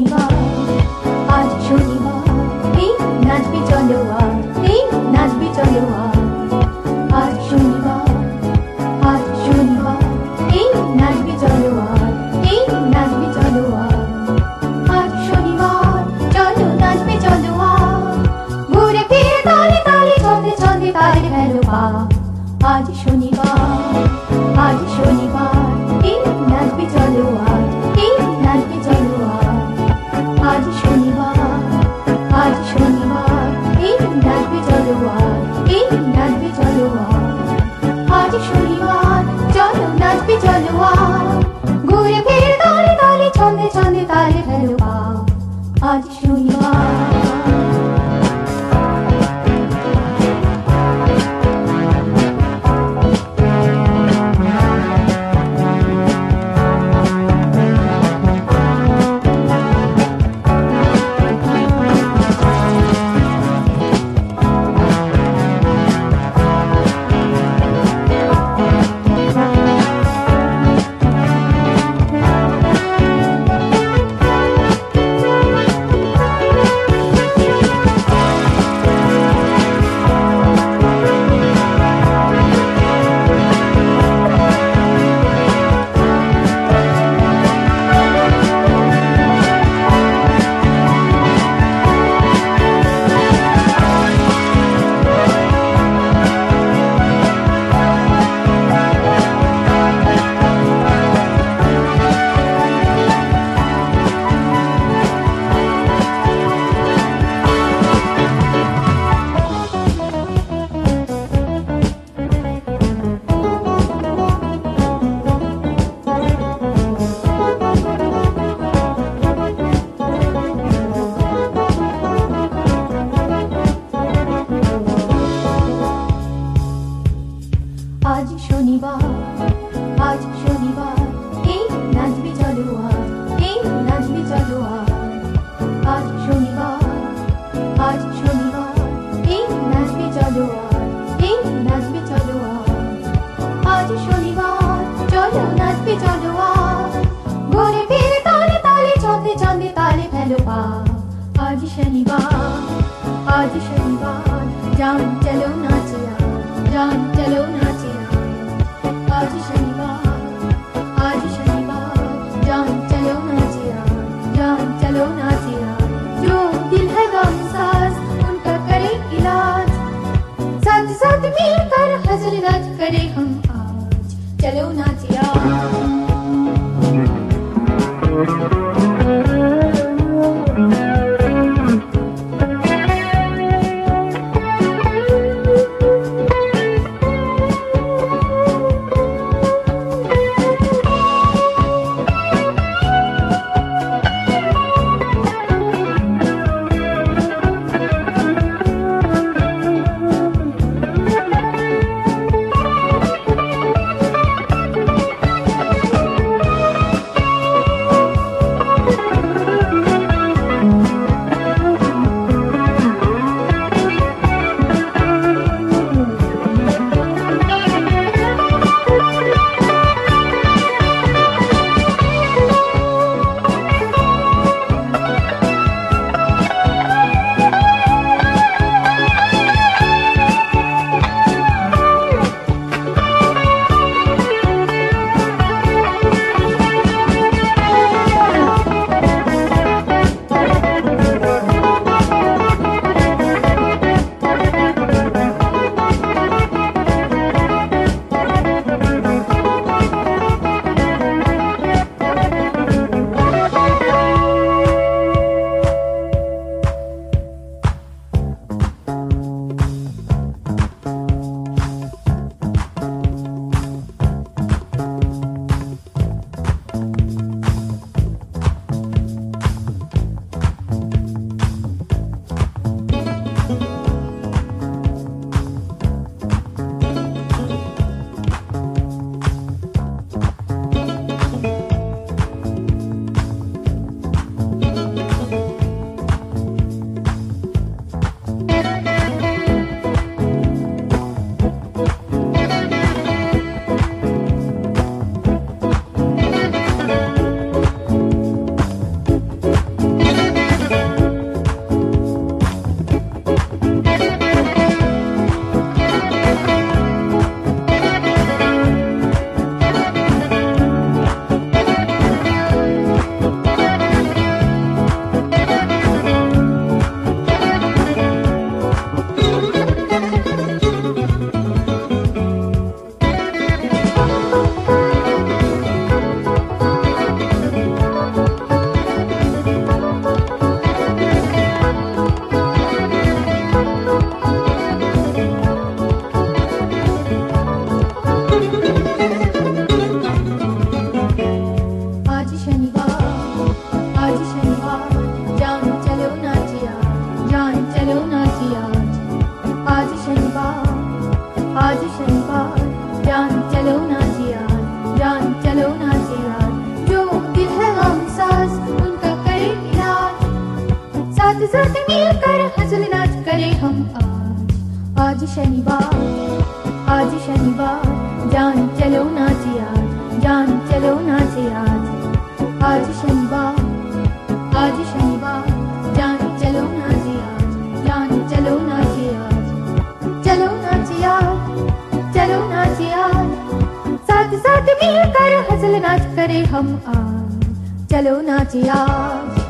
শনিবার, আজ শনিবার, এই নাচবি চলো আজ, এই নাচবি চলো আজ। আজ শনিবার, আজ শনিবার, এই নাচবি চলো আজ, এই নাচবি চলো আজ। আজ শনিবার, চলো নাচবি চলো আজ, ঘুরে ফিরে তালে তালে ছন্দে ছন্দে তালে ফেলো পা। আজ শনিবার, আজ শনিবার, এই নাচবি চলো আজ, এই নাচবি চলো আজ। আজ শনিবার, আজ শনিবার, এই নাচবি চলো আজ, এই নাচবি চলো আজ। আজ শনিবার, চলো নাচবি চলো আজ, ঘুরে ফিরে তালে তালে ছন্দে ছন্দে তালে ফেলো পা। আজ শনিবার। আজ শনিবার, আজ শনিবার, এই নাচবি চলো আজ, এই নাচবি চলো আজ। আজ শনিবার, আজ শনিবার, এই নাচবি চলো আজ, এই নাচবি চলো আজ। আজ শনিবার, চলো নাচবি চলো আজ, ঘুরে ফিরে তালে তালে ছন্দে ছন্দে তালে ফেলো পা। আজ শনিবার, আজ শনিবার, जान चलो नाचे आओ, जान चलो नाचे आओ। आज शनिवार, आज शनिवार, जान चलो नाचे आओ, जान चलो नाचे आओ। जो दिल है गमसाज उनका करे इलाज, साथ साथ मिलकर हजरत करे हम आज। चलो नाचे आओ। साथ साथ मिलकर हंसल नाच करे हम आज शनिवार, आज शनिवार, जान चलो नाचे आज, जान चलो नाचे आज शनिवार, आज शनिवार, जान चलो नाचे आज, जान चलो नाचे आज, चलो नाचे आज, चलो नाचे आज, साथ साथ मिलकर हंसल नाच करे हम आज, चलो नाचे आज।